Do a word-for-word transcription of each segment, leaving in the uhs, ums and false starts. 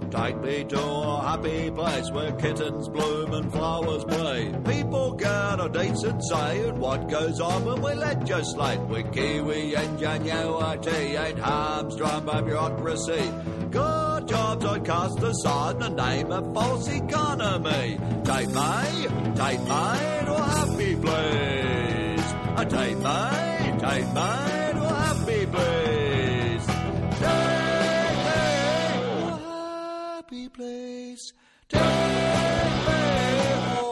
Take me to a happy place where kittens bloom and flowers play. People get a decent say in what goes on when we legislate. With Kiwi ingenuity and hamstrung by bureaucracy. Good jobs I'd cast aside in the name of false economy. Take me, take me to a happy place. Take me, take me to a happy place. Take me to a happy place. Take me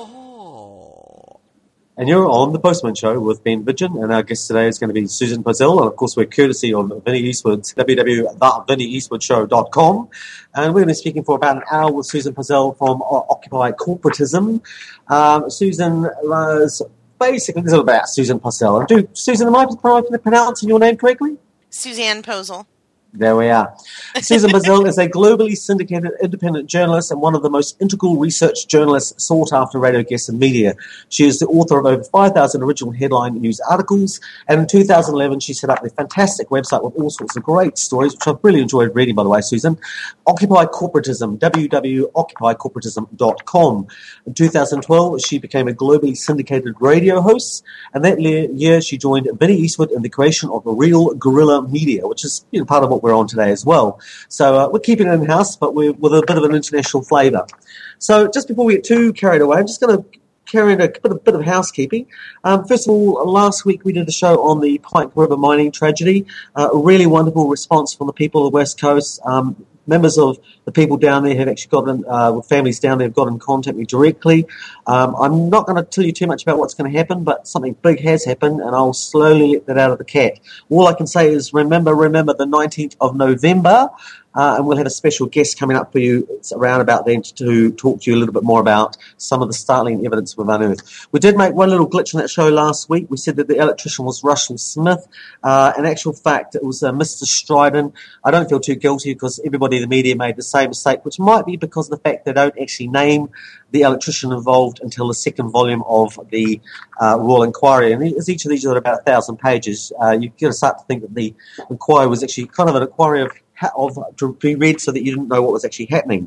home. And you're on The Postman Show with Ben Vidgen, and our guest today is going to be Susan Puzzell, and of course we're courtesy of Vinnie Eastwood's w w w dot the vinnie eastwood show dot com, and we're going to be speaking for about an hour with Susan Puzzell from Occupy Corporatism. Um, Susan was basically, this is about Susan Puzzell. And do, Susan, am I pronouncing your name correctly? Suzanne Posel. There we are. Susan Puzzell is a globally syndicated independent journalist and one of the most integral research journalists sought after radio guests and media. She is the author of over five thousand original headline news articles, and in two thousand eleven she set up a fantastic website with all sorts of great stories, which I've really enjoyed reading, by the way, Susan. Occupy Corporatism, w w w dot occupy corporatism dot com. In two thousand twelve, she became a globally syndicated radio host, and that year she joined Vinnie Eastwood in the creation of Real Guerrilla Media, which is, you know, part of what we're on today as well. So uh, we're keeping it in-house, but we're with a bit of an international flavour. So just before we get too carried away, I'm just going to carry in a bit of, bit of housekeeping. Um, first of all, last week we did a show on the Pike River mining tragedy. Uh, a really wonderful response from the people of the West Coast. Um, members of the people down there have actually gotten, uh, with families down there have got in contact with me directly. Um, I'm not going to tell you too much about what's going to happen, but something big has happened, and I'll slowly let that out of the cat. All I can say is remember, remember the nineteenth of November, uh, and we'll have a special guest coming up for you around about then to talk to you a little bit more about some of the startling evidence we've unearthed. We did make one little glitch in that show last week. We said that the electrician was Russell Smith. Uh, in actual fact, it was uh, Mister Stryden. I don't feel too guilty because everybody in the media made the same mistake, which might be because of the fact they don't actually name the electrician involved until the second volume of the uh, Royal Inquiry. And as each of these are about a thousand pages, uh, you've got to start to think that the inquiry was actually kind of an inquiry of, of to be read so that you didn't know what was actually happening.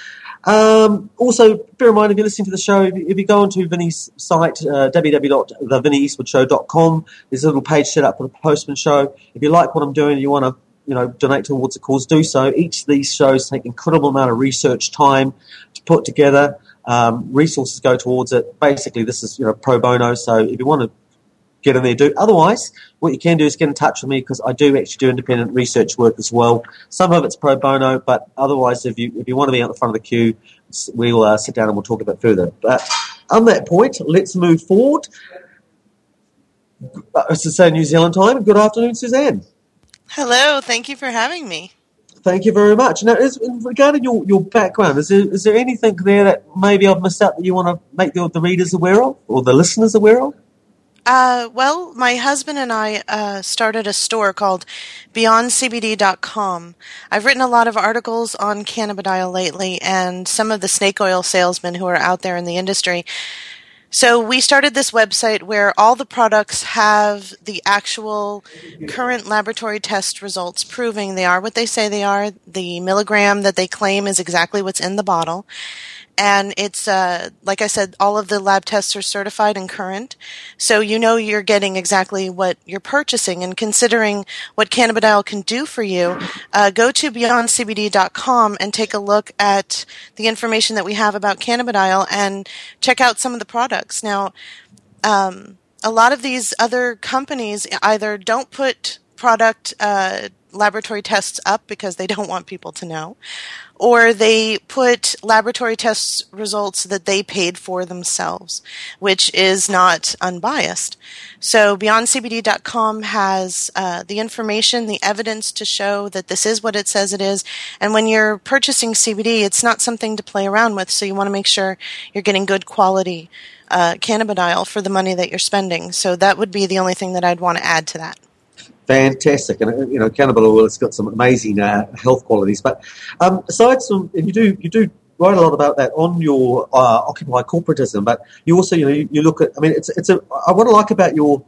Um, also, bear in mind, if you're listening to the show, if you, if you go onto Vinnie's site, uh, w w w dot the vinnie eastwood show dot com, there's a little page set up for the Postman Show. If you like what I'm doing and you want to, you know, donate towards the cause, do so. Each of these shows take incredible amount of research time to put together. Um, resources go towards it. Basically, this is, you know, pro bono. So if you want to get in there, do. Otherwise, what you can do is get in touch with me because I do actually do independent research work as well. Some of it's pro bono, but otherwise, if you if you want to be out the front of the queue, we'll uh, sit down and we'll talk a bit further. But on that point, let's move forward. It's to say New Zealand time. Good afternoon, Suzanne. Hello, thank you for having me. Thank you very much. Now, is, regarding your, your background, is there, is there anything there that maybe I've missed out that you want to make the, the readers aware of or the listeners aware of? Uh, well, my husband and I uh, started a store called beyond c b d dot com. I've written a lot of articles on cannabidiol lately and some of the snake oil salesmen who are out there in the industry. So we started this website where all the products have the actual current laboratory test results proving they are what they say they are. The milligram that they claim is exactly what's in the bottle. And it's, uh, like I said, all of the lab tests are certified and current. So you know you're getting exactly what you're purchasing. And considering what cannabidiol can do for you, uh, go to beyond c b d dot com and take a look at the information that we have about cannabidiol and check out some of the products. Now, um, a lot of these other companies either don't put product uh, laboratory tests up because they don't want people to know, or they put laboratory test results that they paid for themselves, which is not unbiased. So beyond c b d dot com has uh, the information, the evidence to show that this is what it says it is. And when you're purchasing C B D, it's not something to play around with, so you want to make sure you're getting good quality uh, cannabidiol for the money that you're spending. So that would be the only thing that I'd want to add to that. Fantastic, and you know, cannabidiol, it's got some amazing uh, health qualities. But um, aside from, and you do you do write a lot about that on your uh, Occupy Corporatism. But you also, you know, you, you look at. I mean, it's it's a. I what I like about your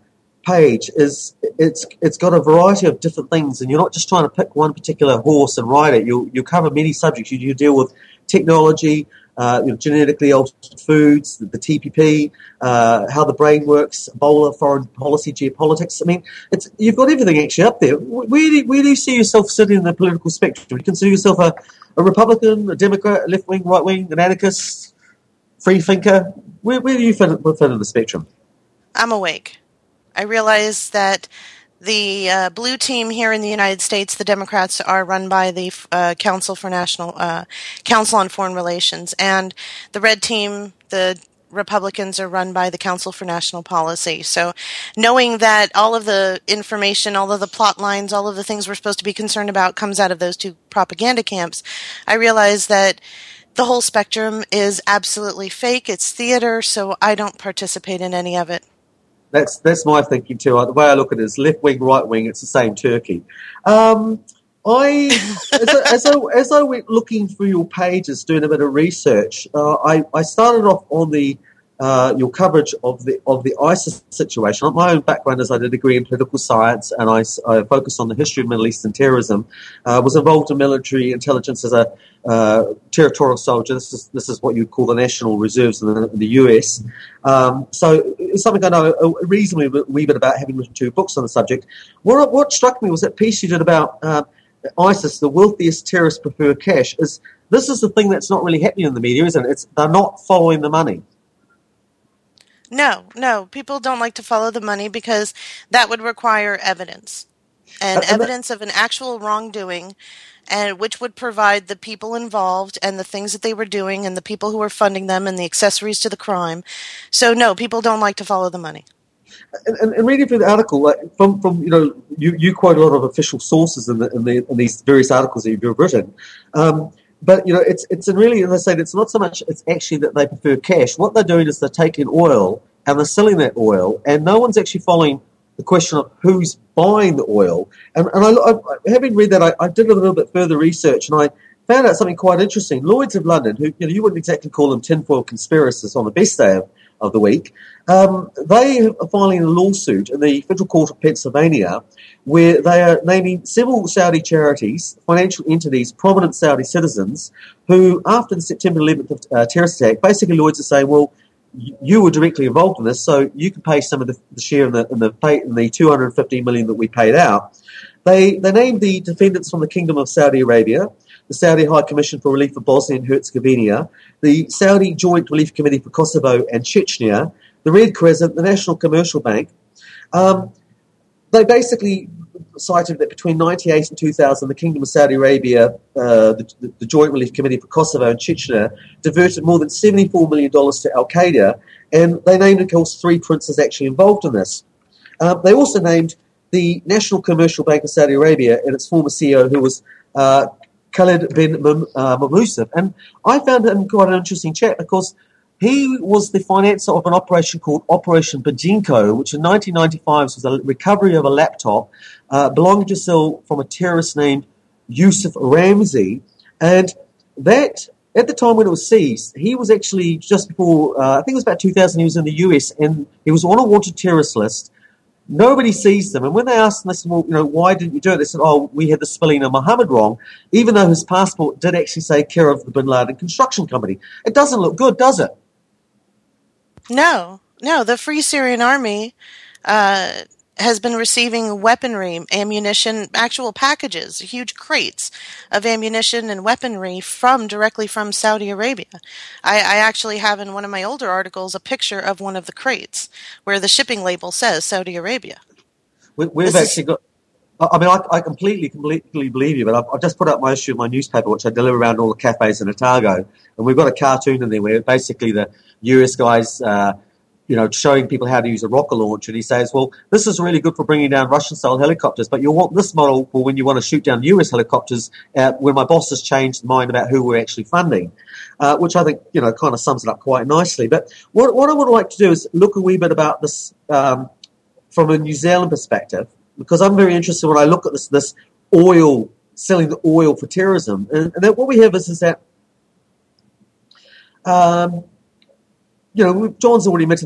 page is it's it's got a variety of different things, and you're not just trying to pick one particular horse and ride it. You you cover many subjects. You, you deal with technology, uh, you know, genetically altered foods, the, the T P P, uh, how the brain works, Ebola, foreign policy, geopolitics. I mean, it's you've got everything actually up there. Where do, where do you see yourself sitting in the political spectrum? Do you consider yourself a, a Republican, a Democrat, a left-wing, right-wing, an anarchist, free thinker? Where, where do you fit, fit in the spectrum? I'm awake. I realize that the uh, blue team here in the United States, the Democrats, are run by the uh, Council for National uh, Council on Foreign Relations, and the red team, the Republicans, are run by the Council for National Policy. So knowing that all of the information, all of the plot lines, all of the things we're supposed to be concerned about comes out of those two propaganda camps, I realize that the whole spectrum is absolutely fake. It's theater, so I don't participate in any of it. That's that's my thinking too. The way I look at it is left wing, right wing. It's the same turkey. Um, I as I, as, I, as I went looking through your pages, doing a bit of research, uh, I I started off on the uh, your coverage of the of the ISIS situation. My own background is I did a degree in political science, and I, I focused on the history of Middle Eastern terrorism. Uh, was involved in military intelligence as a uh, territorial soldier. This is this is what you'd call the National Reserves in the, in the U S. Um, so it's something I know a reasonably wee bit about, having written two books on the subject. What what struck me was that piece you did about uh, ISIS, the wealthiest terrorists prefer cash. Is this is the thing that's not really happening in the media, isn't it? It's they're not following the money. No, no. People don't like to follow the money because that would require evidence. And, and evidence that, of an actual wrongdoing, and which would provide the people involved and the things that they were doing and the people who were funding them and the accessories to the crime. So, no, people don't like to follow the money. And, and, and reading through the article, like, from, from you know, you, you quote a lot of official sources in, the, in, the, in these various articles that you've written. Um, But, you know, it's it's really, as I said, it's not so much, it's actually that they prefer cash. What they're doing is they're taking oil and they're selling that oil, and no one's actually following the question of who's buying the oil. And, and I, I, having read that, I, I did a little bit further research, and I found out something quite interesting. Lloyd's of London, who, you know, you wouldn't exactly call them tinfoil conspiracists on the best day of, of the week, um, they are filing a lawsuit in the Federal Court of Pennsylvania where they are naming several Saudi charities, financial entities, prominent Saudi citizens, who, after the September eleventh uh, terrorist attack, basically Lloyd's are saying, well, you were directly involved in this, so you can pay some of the, the share in the in the, pay, in the two hundred fifteen million dollars that we paid out. They they named the defendants from the Kingdom of Saudi Arabia, the Saudi High Commission for Relief for Bosnia and Herzegovina, the Saudi Joint Relief Committee for Kosovo and Chechnya, the Red Crescent, the National Commercial Bank. Um, they basically cited that between ninety-eight and two thousand, the Kingdom of Saudi Arabia, uh, the, the, the Joint Relief Committee for Kosovo and Chechnya, diverted more than seventy-four million dollars to Al-Qaeda, and they named, of course, three princes actually involved in this. Um, they also named the National Commercial Bank of Saudi Arabia and its former C E O, who was uh, Khalid bin uh, Mamousef. And I found him quite an interesting chap because he was the financer of an operation called Operation Bajinko, which in nineteen ninety-five was a recovery of a laptop uh, belonging to Sil from a terrorist named Yusuf Ramzi. And that, at the time when it was seized, he was actually just before, uh, I think it was about two thousand, he was in the U S, and he was on a wanted terrorist list. Nobody seized him. And when they asked him, they said, well, you know, why didn't you do it? They said, oh, we had the spelling of Muhammad wrong, even though his passport did actually say care of the Bin Laden Construction Company. It doesn't look good, does it? No, no. The Free Syrian Army uh, has been receiving weaponry, ammunition, actual packages, huge crates of ammunition and weaponry from directly from Saudi Arabia. I, I actually have in one of my older articles a picture of one of the crates where the shipping label says Saudi Arabia. We, we've this actually is, got... I mean, I, I completely, completely believe you, but I've, I've just put up my issue of my newspaper, which I deliver around all the cafes in Otago, and we've got a cartoon in there where basically the U S guys, uh, you know, showing people how to use a rocket launcher, and he says, well, this is really good for bringing down Russian-style helicopters, but you'll want this model for when you want to shoot down U S helicopters, uh, when my boss has changed his mind about who we're actually funding, uh, which I think, you know, kind of sums it up quite nicely. But what, what I would like to do is look a wee bit about this um, from a New Zealand perspective, because I'm very interested when I look at this this oil, selling the oil for terrorism. And, and that what we have is, is that, um, you know, John's already admitted that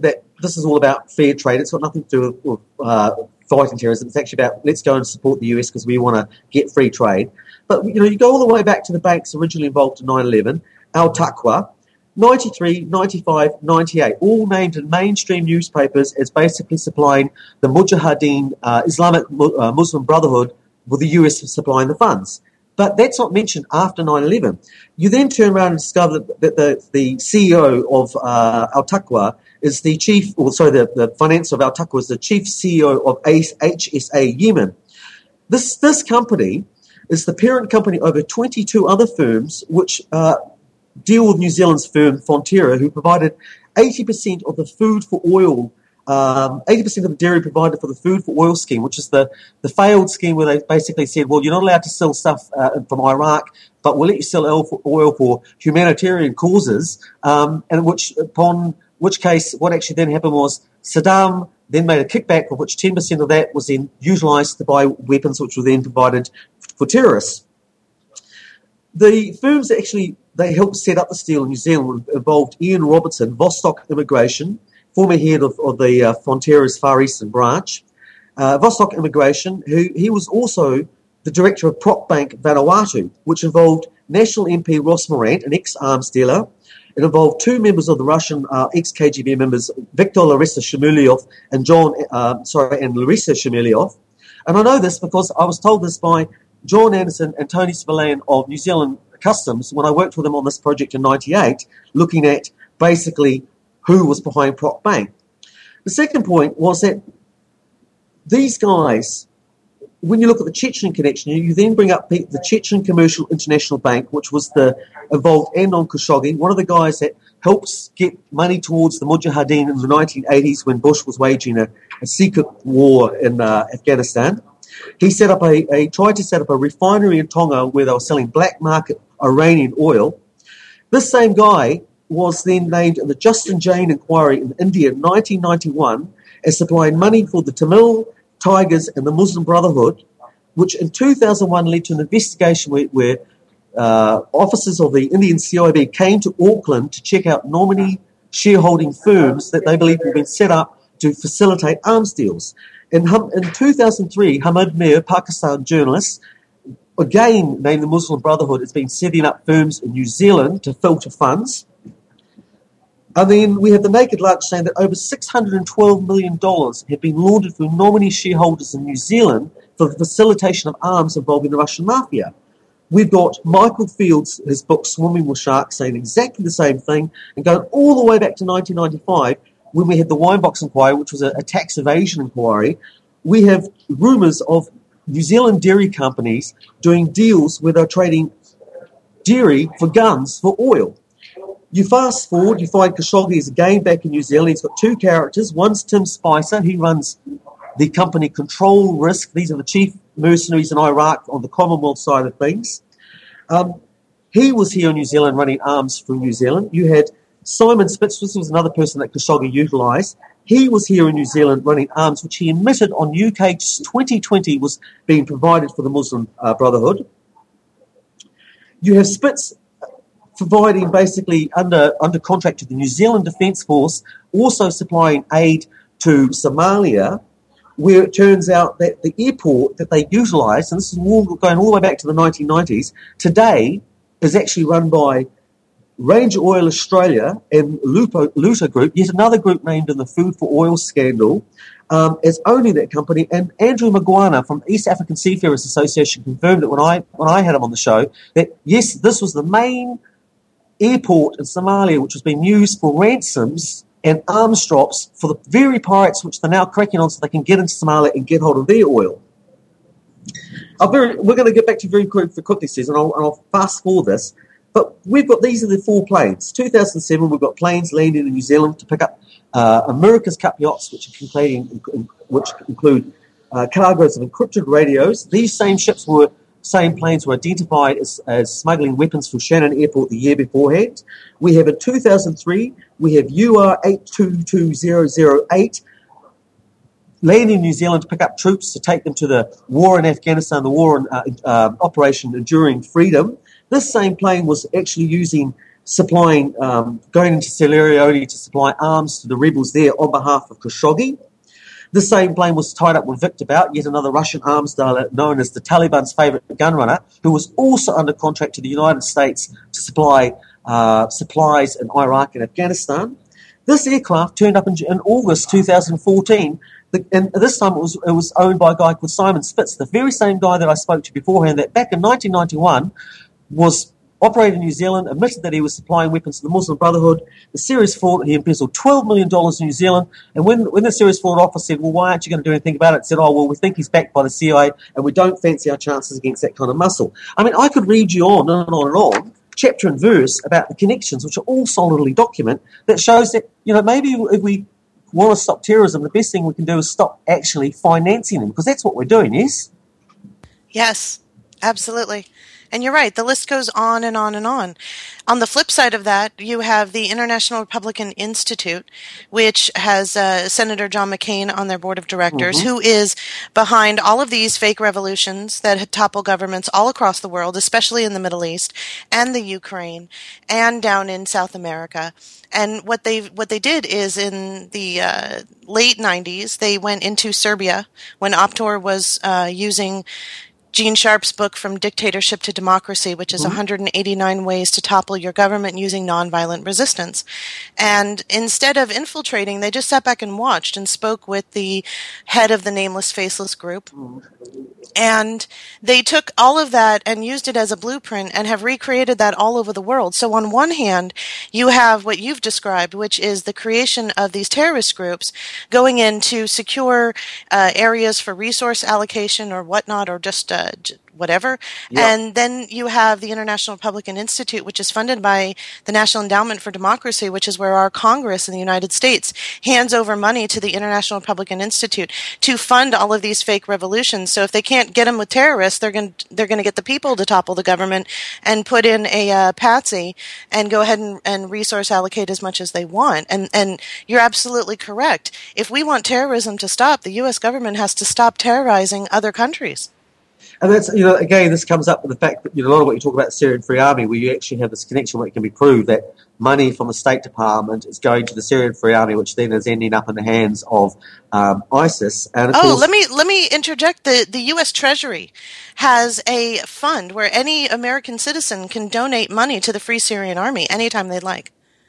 this is all about fair trade. It's got nothing to do with, with uh, fighting terrorism. It's actually about let's go and support the U S because we want to get free trade. But, you know, you go all the way back to the banks originally involved in nine eleven, Al-Taqwa, ninety-three, ninety-five, ninety-eight, all named in mainstream newspapers as basically supplying the Mujahideen, uh, Islamic uh, Muslim Brotherhood, with the U S supplying the funds. But that's not mentioned after nine eleven. You then turn around and discover that the, the C E O of uh, Al-Taqwa is the chief, or sorry, the, the financier of Al-Taqwa is the chief C E O of H S A Yemen. This, this company is the parent company over twenty-two other firms which uh, deal with New Zealand's firm Fonterra, who provided eighty percent of the food for oil, um, eighty percent of the dairy provided for the food for oil scheme, which is the, the failed scheme where they basically said, well, you're not allowed to sell stuff uh, from Iraq, but we'll let you sell oil for, oil for humanitarian causes, um, and which upon which case what actually then happened was Saddam then made a kickback, of which ten percent of that was then utilised to buy weapons which were then provided for terrorists. The firms that actually they helped set up this deal in New Zealand involved Ian Robertson, Vostok Immigration, former head of, of the uh, Fonterra's Far Eastern branch. Uh, Vostok Immigration, who he was also the director of Prop Bank Vanuatu, which involved National M P Ross Morant, an ex-arms dealer. It involved two members of the Russian uh, ex-K G B members, Viktor Larissa Shmulyov and John, uh, sorry, and Larissa Shmulyov. And I know this because I was told this by John Anderson and Tony Spillane of New Zealand Customs when I worked with them on this project in ninety-eight, looking at basically who was behind Prop Bank. The second point was that these guys, when you look at the Chechen connection, you then bring up the, the Chechen Commercial International Bank, which was the involved Andon Khashoggi, one of the guys that helps get money towards the Mujahideen in the nineteen eighties when Bush was waging a, a secret war in uh, Afghanistan. He set up a, a tried to set up a refinery in Tonga where they were selling black market Iranian oil. This same guy was then named in the Justin Jane inquiry in India in nineteen ninety-one as supplying money for the Tamil Tigers and the Muslim Brotherhood, which in two thousand one led to an investigation where, where uh, officers of the Indian C I B came to Auckland to check out nominee shareholding firms that they believed had been set up to facilitate arms deals. In, in two thousand three, Hamid Mir, Pakistan journalist, again named the Muslim Brotherhood, has been setting up firms in New Zealand to filter funds. And then we have the Naked Lunch saying that over six hundred twelve million dollars have been laundered from nominee shareholders in New Zealand for the facilitation of arms involving the Russian mafia. We've got Michael Fields, his book Swimming with Sharks, saying exactly the same thing, and going all the way back to nineteen ninety-five when we had the Winebox inquiry, which was a, a tax evasion inquiry. We have rumours of New Zealand dairy companies doing deals where they're trading dairy for guns for oil. You fast forward, you find Khashoggi is again back in New Zealand. He's got two characters. One's Tim Spicer. He runs the company Control Risk. These are the chief mercenaries in Iraq on the Commonwealth side of things. Um, he was here in New Zealand running arms from New Zealand. You had Simon Spitz. This was another person that Khashoggi utilised. He was here in New Zealand running arms, which he admitted on U K twenty twenty was being provided for the Muslim uh, Brotherhood. You have Spitz providing basically under, under contract to the New Zealand Defence Force, also supplying aid to Somalia, where it turns out that the airport that they utilised, and this is all going all the way back to the nineteen nineties, today is actually run by Ranger Oil Australia and Lupo, Luta Group, yet another group named in the Food for Oil scandal, um, as owning that company. And Andrew Maguana from East African Seafarers Association confirmed it when I when I had him on the show, that yes, this was the main airport in Somalia which was being used for ransoms and arms drops for the very pirates which they're now cracking on so they can get into Somalia and get hold of their oil. I'll very, we're going to get back to you very quickly, quickly Susan, and I'll, and I'll fast forward this. But we've got, these are the four planes. two thousand seven, we've got planes landing in New Zealand to pick up uh, America's Cup yachts, which, are including, which include uh, cargoes of encrypted radios. These same ships were, same planes were identified as, as smuggling weapons from Shannon Airport the year beforehand. We have in two thousand three, we have U R eight two two zero zero eight landing in New Zealand to pick up troops to take them to the war in Afghanistan, the war in uh, uh, Operation Enduring Freedom. This same plane was actually using supplying, um, going into Sierra Leone to supply arms to the rebels there on behalf of Khashoggi. The same plane was tied up with Viktor Bout, yet another Russian arms dealer known as the Taliban's favourite gunrunner, who was also under contract to the United States to supply uh, supplies in Iraq and Afghanistan. This aircraft turned up in, in August two thousand fourteen, the, and this time it was, it was owned by a guy called Simon Spitz, the very same guy that I spoke to beforehand, that back in nineteen ninety-one was operated in New Zealand, admitted that he was supplying weapons to the Muslim Brotherhood. The serious fraud, he embezzled twelve million dollars in New Zealand, and when, when the serious fraud officer said, well, why aren't you going to do anything about it? Said, oh, well, we think he's backed by the C I A, and we don't fancy our chances against that kind of muscle. I mean, I could read you on and on and on, chapter and verse, about the connections, which are all solidly documented, that shows that, you know, maybe if we want to stop terrorism, the best thing we can do is stop actually financing them, because that's what we're doing, yes? Yes, absolutely. And you're right, the list goes on and on and on. On the flip side of that, you have the International Republican Institute, which has uh, Senator John McCain on their board of directors, mm-hmm. who is behind all of these fake revolutions that topple governments all across the world, especially in the Middle East and the Ukraine and down in South America. And what they what they did is in the uh, late nineties, they went into Serbia when Optor was uh, using Gene Sharp's book From Dictatorship to Democracy, which is mm-hmm. one hundred eighty-nine ways to topple your government using nonviolent resistance. And instead of infiltrating, they just sat back and watched and spoke with the head of the Nameless Faceless group. Mm-hmm. And they took all of that and used it as a blueprint and have recreated that all over the world. So on one hand, you have what you've described, which is the creation of these terrorist groups going in to secure uh, areas for resource allocation or whatnot, or just uh, whatever. Yep. And then you have the International Republican Institute, which is funded by the National Endowment for Democracy, which is where our Congress in the United States hands over money to the International Republican Institute to fund all of these fake revolutions. So if they can't get them with terrorists, they're going they're going to get the people to topple the government and put in a uh, patsy and go ahead and, and resource allocate as much as they want. And and you're absolutely correct. If we want terrorism to stop, the U S government has to stop terrorizing other countries. And that's, you know, again, this comes up with the fact that, you know, a lot of what you talk about the Syrian Free Army, where you actually have this connection where it can be proved that money from the State Department is going to the Syrian Free Army, which then is ending up in the hands of um, ISIS. And of oh, course, let me let me interject. The the U S Treasury has a fund where any American citizen can donate money to the Free Syrian Army anytime they'd like.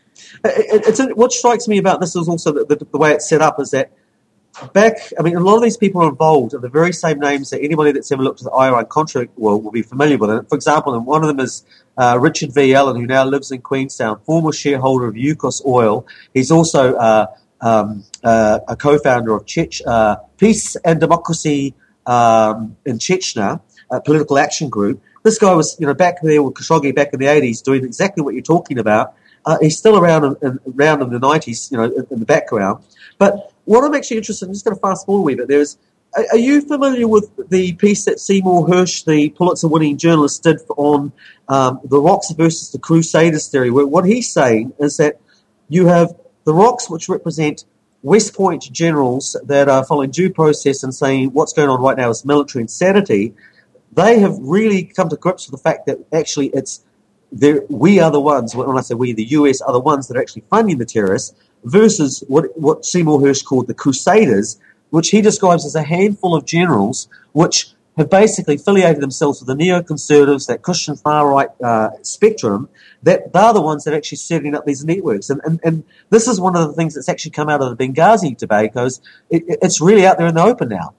It, it's what strikes me about this is also the, the, the way it's set up is that back, I mean, a lot of these people are involved are the very same names that anybody that's ever looked at the Iran-Contra will, will be familiar with. And for example, and one of them is uh, Richard V. Allen, who now lives in Queenstown, former shareholder of Yukos Oil. He's also uh, um, uh, a co-founder of Chech, uh, Peace and Democracy um, in Chechnya, a political action group. This guy was, you know, back there with Khashoggi back in the eighties doing exactly what you're talking about. Uh, he's still around in, in, around in the nineties, you know, in, in the background. But what I'm actually interested in, I'm just going to fast forward a wee bit, there is, are, are you familiar with the piece that Seymour Hersh, the Pulitzer-winning journalist, did on um, the rocks versus the Crusaders theory, where what he's saying is that you have the rocks which represent West Point generals that are following due process and saying what's going on right now is military insanity. They have really come to grips with the fact that actually it's we are the ones, when I say we, the U S are the ones that are actually funding the terrorists, versus what what Seymour Hersh called the Crusaders, which he describes as a handful of generals which have basically affiliated themselves with the neoconservatives, that Christian far-right uh, spectrum, that they're the ones that are actually setting up these networks. And, and, and this is one of the things that's actually come out of the Benghazi debate, because it, it's really out there in the open now.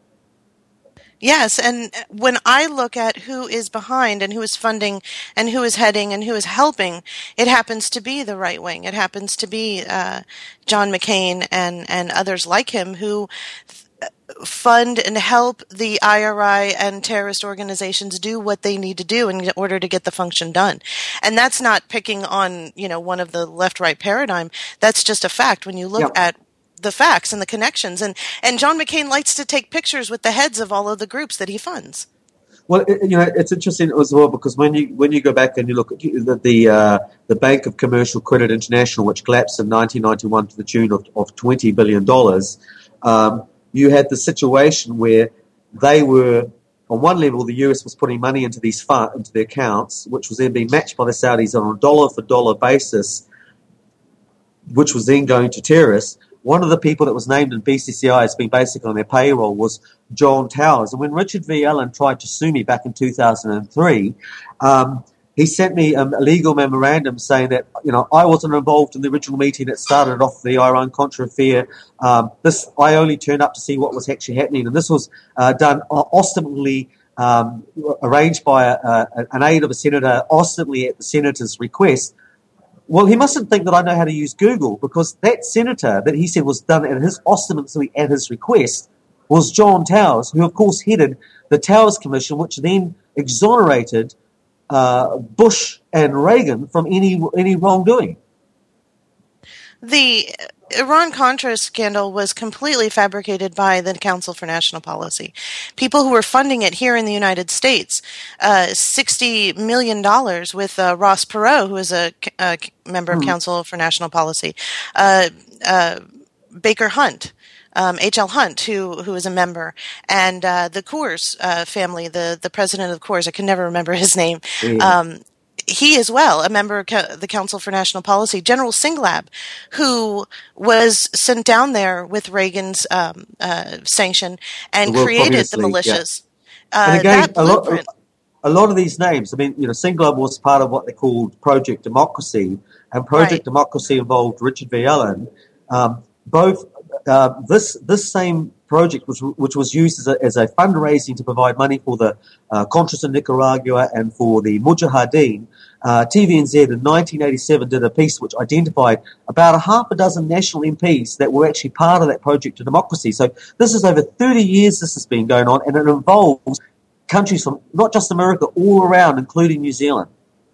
Yes, and when I look at who is behind and who is funding and who is heading and who is helping, it happens to be the right wing. It happens to be uh, John McCain and, and others like him who fund and help the I R I and terrorist organizations do what they need to do in order to get the function done. And that's not picking on, you know, one of the left-right paradigm. That's just a fact when you look yep. at the facts and the connections. And, and John McCain likes to take pictures with the heads of all of the groups that he funds. Well, it, you know, it's interesting as well because when you when you go back and you look at the the, uh, the Bank of Commercial Credit International, which collapsed in nineteen ninety-one to the tune of, of twenty billion dollars, um, you had the situation where they were on one level, the U S was putting money into these fund, into the accounts, which was then being matched by the Saudis on a dollar-for-dollar basis, which was then going to terrorists. One of the people that was named in B C C I as being basically on their payroll was John Towers. And when Richard V. Allen tried to sue me back in two thousand three, um, he sent me um, a legal memorandum saying that, you know, I wasn't involved in the original meeting that started off the Iran-Contra affair. Um, this, I only turned up to see what was actually happening. And this was uh, done ostensibly, um, arranged by a, a, an aide of a senator, ostensibly at the senator's request. Well, he mustn't think that I know how to use Google, because that senator that he said was done at his ostensibly at his request was John Towers, who, of course, headed the Towers Commission, which then exonerated Uh, Bush and Reagan from any any wrongdoing. The Iran-Contra scandal was completely fabricated by the Council for National Policy. People who were funding it here in the United States, uh, sixty million dollars with uh, Ross Perot, who is a, a member of mm. Council for National Policy, uh, uh, Baker Hunt, Um, H L Hunt, who who is a member, and uh, the Coors uh, family, the, the president of Coors, I can never remember his name. Mm. Um, he as well, a member of co- the Council for National Policy, General Singlab, who was sent down there with Reagan's um, uh, sanction and created the militias. Yeah. Uh, and again, that a lot, blueprint. a lot of these names, I mean, you know, Singlab was part of what they called Project Democracy, and Project Right. Democracy involved Richard V. Allen. Um, both Uh, this this same project, which, which was used as a, as a fundraising to provide money for the uh, Contras in Nicaragua and for the Mujahideen, uh, T V N Z in nineteen eighty-seven did a piece which identified about a half a dozen national M Ps that were actually part of that Project to Democracy. So this is over thirty years this has been going on, and it involves countries from not just America, all around, including New Zealand.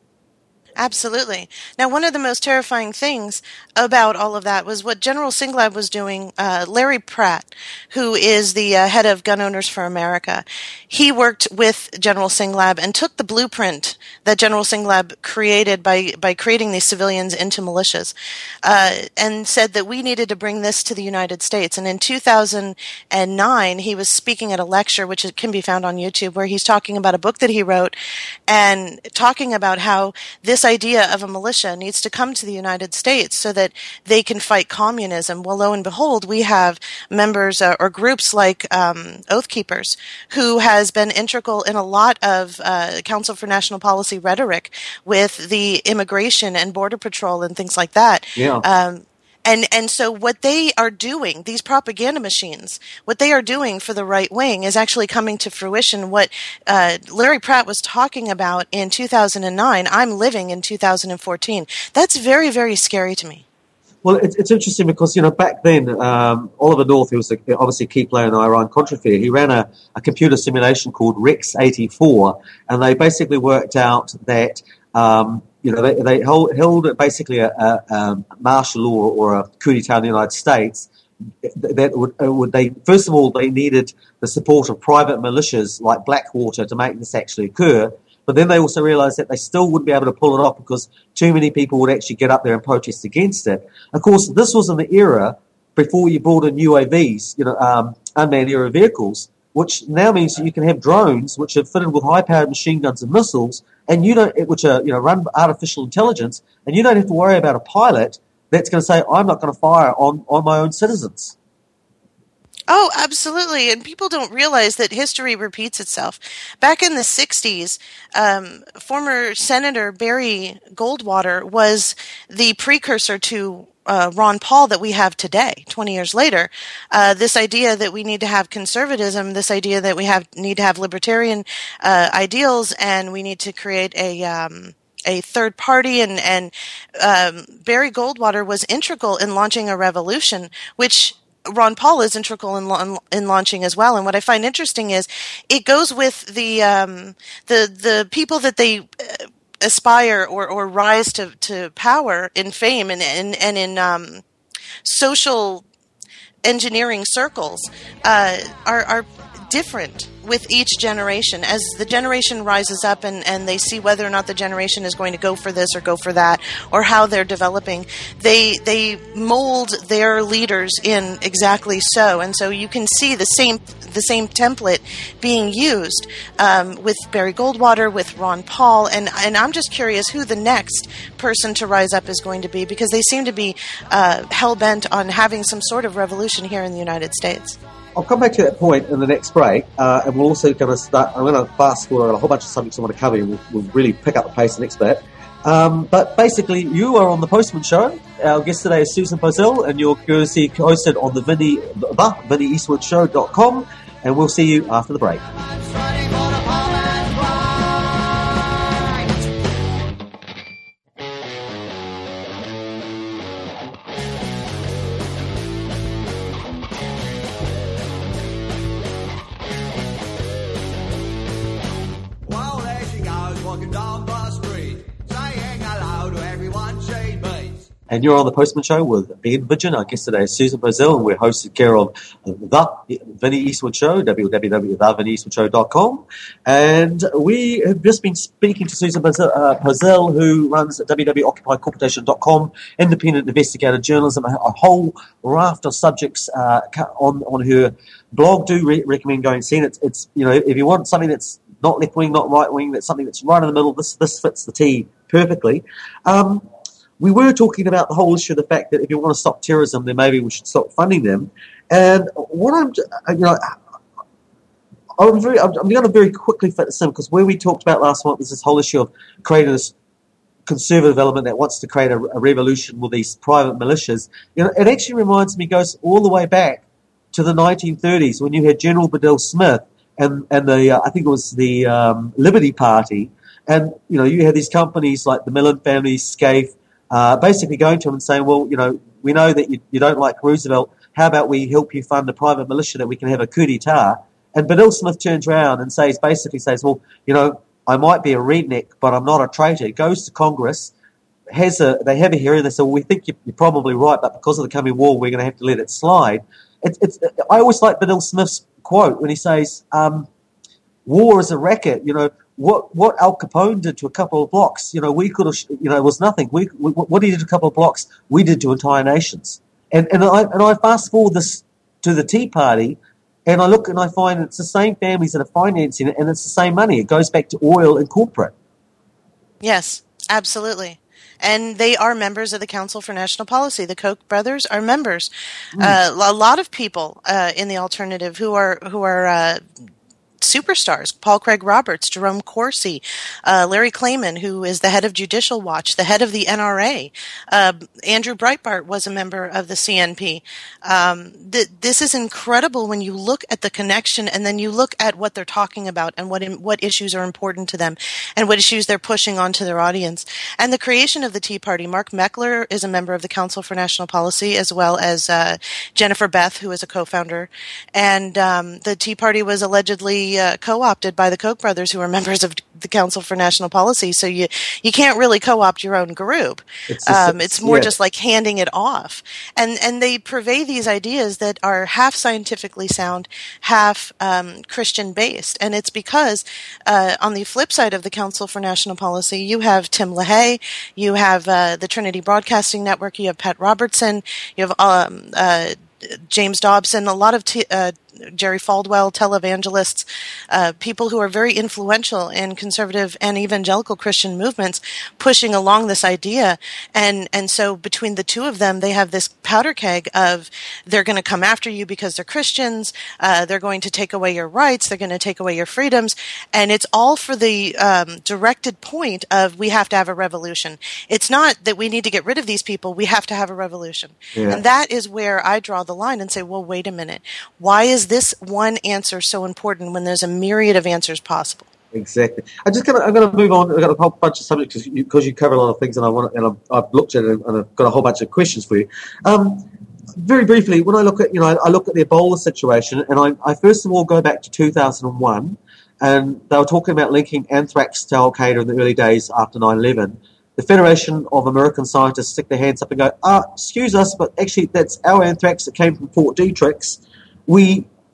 Absolutely. Now, one of the most terrifying things about all of that was what General Singlab was doing. Uh, Larry Pratt, who is the uh, head of Gun Owners for America, he worked with General Singlab and took the blueprint that General Singlab created by, by creating these civilians into militias, uh, and said that we needed to bring this to the United States. And in two thousand nine, he was speaking at a lecture, which can be found on YouTube, where he's talking about a book that he wrote and talking about how this idea of a militia needs to come to the United States so that they can fight communism. Well, lo and behold, we have members uh, or groups like um, Oath Keepers, who has been integral in a lot of uh, Council for National Policy rhetoric with the immigration and border patrol and things like that. Yeah. Um, And and so what they are doing, these propaganda machines, what they are doing for the right wing is actually coming to fruition. What uh, Larry Pratt was talking about in two thousand nine, I'm living in two thousand fourteen. That's very, very scary to me. Well, it's, it's interesting because, you know, back then, um, Oliver North, who was a, obviously a key player in the Iran-Contra affair, he ran a, a computer simulation called Rex eighty-four, and they basically worked out that um, You know, they, they held, held basically a, a, a martial law or a coup d'etat in the United States. That would, would they first of all they needed the support of private militias like Blackwater to make this actually occur. But then they also realised that they still wouldn't be able to pull it off because too many people would actually get up there and protest against it. Of course, this was in the era before you brought in U A Vs, you know, um, unmanned aerial vehicles, which now means that you can have drones which are fitted with high-powered machine guns and missiles, and you don't, which are you know run artificial intelligence, and you don't have to worry about a pilot that's going to say, "I'm not going to fire on, on my own citizens." Oh, absolutely. And people don't realize that history repeats itself. Back in the sixties, um, former Senator Barry Goldwater was the precursor to uh, Ron Paul that we have today, twenty years later. Uh, this idea that we need to have conservatism, this idea that we have need to have libertarian uh, ideals, and we need to create a... Um, a third party, and, and um, Barry Goldwater was integral in launching a revolution, which Ron Paul is integral in, la- in launching as well. And what I find interesting is it goes with the um, the the people that they uh, aspire or, or rise to, to power in fame and and, and in um, social engineering circles uh, are are different with each generation. As the generation rises up and, and they see whether or not the generation is going to go for this or go for that, or how they're developing, they they mold their leaders in exactly so. And so you can see the same the same template being used um, with Barry Goldwater, with Ron Paul, and and I'm just curious who the next person to rise up is going to be, because they seem to be uh, hell-bent on having some sort of revolution here in the United States. I'll come back to that point in the next break, uh, and we're also going to start. I'm going to fast forward a whole bunch of subjects I want to cover, and we'll, we'll really pick up the pace the next bit. Um, but basically, you are on the Postman Show. Our guest today is Susan Brazil, and you're going to see hosted on the Vinny, the Vinny Eastwood Show dot com, and we'll see you after the break. And you're on the Postman Show with Ben Vidgen. Our guest today is Susan Brazil, and we're hosted care of the Vinny Eastwood Show, w w w dot the vinny eastwood show dot com. And we have just been speaking to Susan Brazil, uh, Brazil who runs w w w dot occupy corporation dot com, independent investigative journalism, a, a whole raft of subjects uh, on on her blog. Do re- recommend going and seeing it. It's, you know, if you want something that's not left wing, not right wing, that's something that's right in the middle, this this fits the T perfectly. Um, We were talking about the whole issue of the fact that if you want to stop terrorism, then maybe we should stop funding them. And what I'm, you know, I'm very, I'm going to very quickly fit this in, because where we talked about last month was this whole issue of creating this conservative element that wants to create a, a revolution with these private militias. You know, it actually reminds me, goes all the way back to the nineteen thirties when you had General Bedell Smith and and the uh, I think it was the um, Liberty Party, and you know you had these companies like the Millen family, Scaife. Uh, basically going to him and saying, well, you know, we know that you, you don't like Roosevelt. How about we help you fund a private militia that we can have a coup d'etat? And Bedell Smith turns around and says, basically says, well, you know, I might be a redneck, but I'm not a traitor. He goes to Congress, has a, they have a hearing. They say, well, we think you're, you're probably right, but because of the coming war, we're going to have to let it slide. It's, it's, I always like Bedell Smith's quote when he says, um, war is a racket, you know, What what Al Capone did to a couple of blocks, you know, we could have, you know, it was nothing. We, we what he did to a couple of blocks, we did to entire nations. And and I and I fast forward this to the Tea Party, and I look and I find it's the same families that are financing it, and it's the same money. It goes back to oil and corporate. Yes, absolutely. And they are members of the Council for National Policy. The Koch brothers are members. Mm. Uh, a lot of people uh, in the alternative who are who are. Uh, superstars, Paul Craig Roberts, Jerome Corsi, uh, Larry Klayman, who is the head of Judicial Watch, the head of the N R A. Uh, Andrew Breitbart was a member of the C N P. Um, th- this is incredible when you look at the connection and then you look at what they're talking about and what in, what issues are important to them and what issues they're pushing onto their audience. And the creation of the Tea Party, Mark Meckler is a member of the Council for National Policy, as well as uh, Jennifer Beth, who is a co-founder. And um, the Tea Party was allegedly Uh, co-opted by the Koch brothers, who are members of the Council for National Policy. So you you can't really co-opt your own group. It's, just, um, it's more yeah. just like handing it off. And and they purvey these ideas that are half scientifically sound, half um, Christian based. And it's because uh, on the flip side of the Council for National Policy, you have Tim LaHaye, you have uh, the Trinity Broadcasting Network, you have Pat Robertson, you have um, uh, James Dobson, a lot of t- uh, Jerry Falwell, televangelists, uh, people who are very influential in conservative and evangelical Christian movements, pushing along this idea. And and so between the two of them, they have this powder keg of they're going to come after you because they're Christians, uh, they're going to take away your rights, they're going to take away your freedoms, and it's all for the um, directed point of we have to have a revolution. It's not that we need to get rid of these people, we have to have a revolution. Yeah. And that is where I draw the line and say, well, wait a minute, why is this one answer so important when there's a myriad of answers possible? Exactly. I just gonna, I'm going to move on. I've got a whole bunch of subjects because you, because you cover a lot of things, and I want and I've, I've looked at it and I've got a whole bunch of questions for you. Um, very briefly, when I look at you know I, I look at the Ebola situation, and I, I first of all go back to two thousand one, and they were talking about linking anthrax to Al Qaeda in the early days after nine eleven. The Federation of American Scientists stick their hands up and go, ah, excuse us, but actually that's our anthrax that came from Fort Detrick. We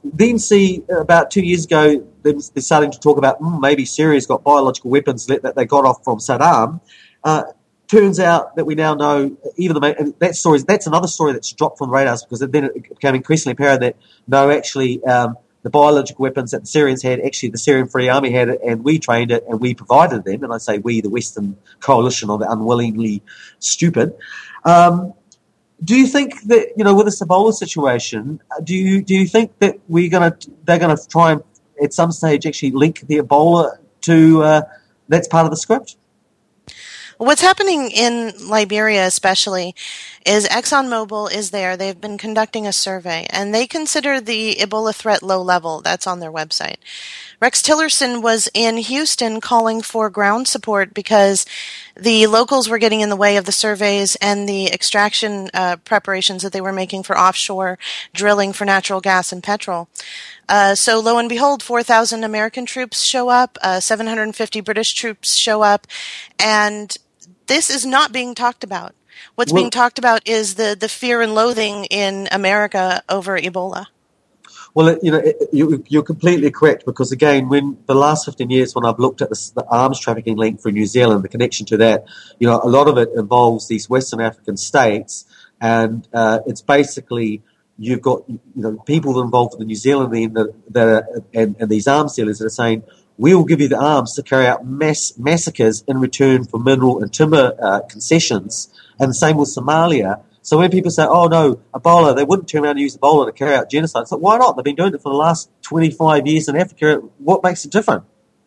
then see about two years ago, they're starting to talk about mm, maybe Syria's got biological weapons that they got off from Saddam. Uh, turns out that we now know, even the and that story, that's another story that's dropped from the radars, because then it became increasingly apparent that no, actually, um, the biological weapons that the Syrians had, actually the Syrian Free Army had it, and we trained it, and we provided them. And I say we, the Western coalition of the unwillingly stupid. Um, do you think that, you know, with this Ebola situation, do you do you think that we're gonna they're gonna try and at some stage actually link the Ebola to uh, that's part of the script? What's happening in Liberia especially is ExxonMobil is there. They've been conducting a survey, and they consider the Ebola threat low level. That's on their website. Rex Tillerson was in Houston calling for ground support because the locals were getting in the way of the surveys and the extraction uh, preparations that they were making for offshore drilling for natural gas and petrol. Uh, so lo and behold, four thousand American troops show up, uh, seven hundred fifty British troops show up, and this is not being talked about. What's well, being talked about is the, the fear and loathing in America over Ebola. Well, you know, you, you're completely correct, because, again, when the last fifteen years, when I've looked at the, the arms trafficking link for New Zealand, the connection to that, you know, a lot of it involves these Western African states, and uh, it's basically you've got, you know, people involved in the New Zealand that, that are, and, and these arms dealers that are saying, we will give you the arms to carry out mass massacres in return for mineral and timber uh, concessions, and the same with Somalia. So when people say, oh, no, Ebola, they wouldn't turn around and use Ebola to carry out genocide. It's like, why not? They've been doing it for the last twenty-five years in Africa. What makes it different?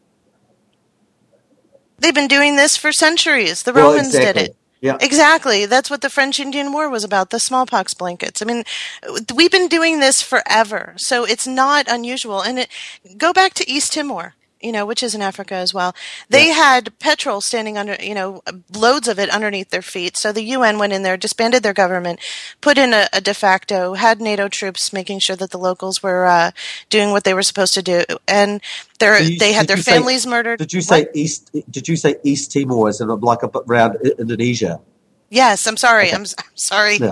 They've been doing this for centuries. The well, Romans exactly. did it. Yeah. Exactly. That's what the French Indian War was about, the smallpox blankets. I mean, we've been doing this forever, so it's not unusual. And it, go back to East Timor, you know, which is in Africa as well. They yeah. had petrol standing under, you know, loads of it underneath their feet. So the U N went in there, disbanded their government, put in a, a de facto, had NATO troops making sure that the locals were uh, doing what they were supposed to do, and you, they had their families say, murdered. Did you say what? East? Did you say East Timor as in like up around Indonesia? Yes, I'm sorry. Okay. I'm, I'm sorry. Yeah.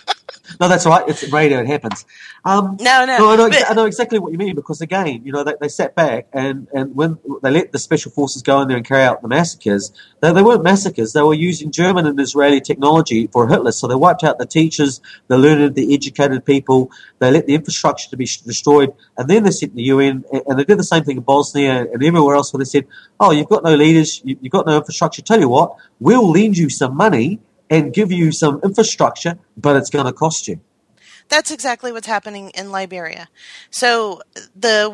No, that's right. It's radio. It happens. Um, no, no. no I, know but, I know exactly what you mean, because, again, you know, they, they sat back and, and when they let the special forces go in there and carry out the massacres, they, they weren't massacres. They were using German and Israeli technology for Hitler. So they wiped out the teachers, the learned, the educated people. They let the infrastructure to be destroyed. And then they sent the U N, and they did the same thing in Bosnia and everywhere else, where they said, oh, you've got no leaders, you've got no infrastructure. Tell you what, we'll lend you some money and give you some infrastructure, but it's going to cost you. That's exactly what's happening in Liberia. So the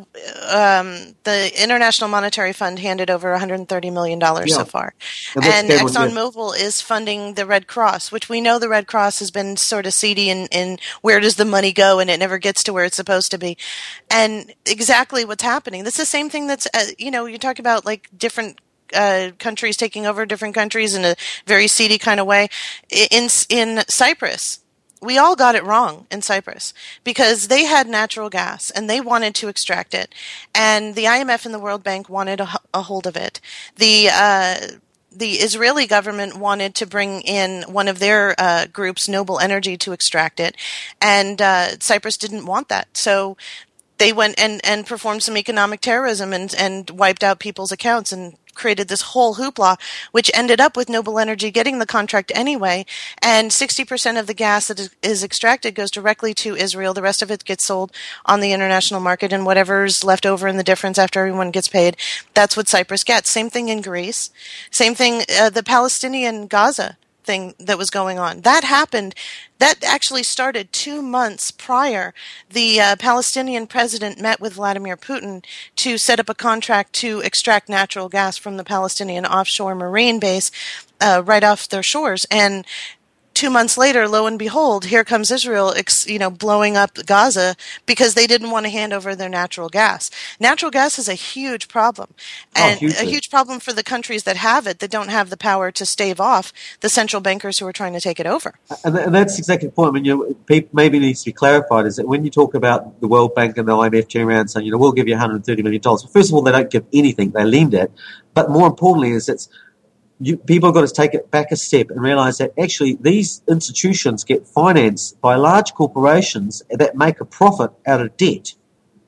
um, the International Monetary Fund handed over one hundred thirty million dollars yeah. so far. And, and ExxonMobil yeah. is funding the Red Cross, which we know the Red Cross has been sort of seedy in, in where does the money go, and it never gets to where it's supposed to be. And exactly what's happening. This is the same thing that's, uh, you know, you talk about like different Uh, countries taking over different countries in a very seedy kind of way. In in Cyprus, we all got it wrong in Cyprus, because they had natural gas and they wanted to extract it, and the I M F and the World Bank wanted a, a hold of it. The uh, the Israeli government wanted to bring in one of their uh, groups, Noble Energy, to extract it, and uh, Cyprus didn't want that. So they went and, and performed some economic terrorism and, and wiped out people's accounts and created this whole hoopla, which ended up with Noble Energy getting the contract anyway. And sixty percent of the gas that is extracted goes directly to Israel. The rest of it gets sold on the international market, and whatever's left over in the difference after everyone gets paid, that's what Cyprus gets. Same thing in Greece. Same thing, uh, the Palestinian Gaza thing that was going on. That happened. That actually started two months prior. The uh, Palestinian president met with Vladimir Putin to set up a contract to extract natural gas from the Palestinian offshore marine base uh, right off their shores. And two months later, lo and behold, here comes Israel, you know, blowing up Gaza because they didn't want to hand over their natural gas. Natural gas is a huge problem, and oh, a huge problem for the countries that have it, that don't have the power to stave off the central bankers who are trying to take it over. And that's exactly the point. I mean, you know, maybe needs to be clarified is that when you talk about the World Bank and the I M F turning around saying, you know, we'll give you one hundred thirty million dollars. Well, first of all, they don't give anything; they lend it. But more importantly, is it's You, people have got to take it back a step and realise that actually these institutions get financed by large corporations that make a profit out of debt.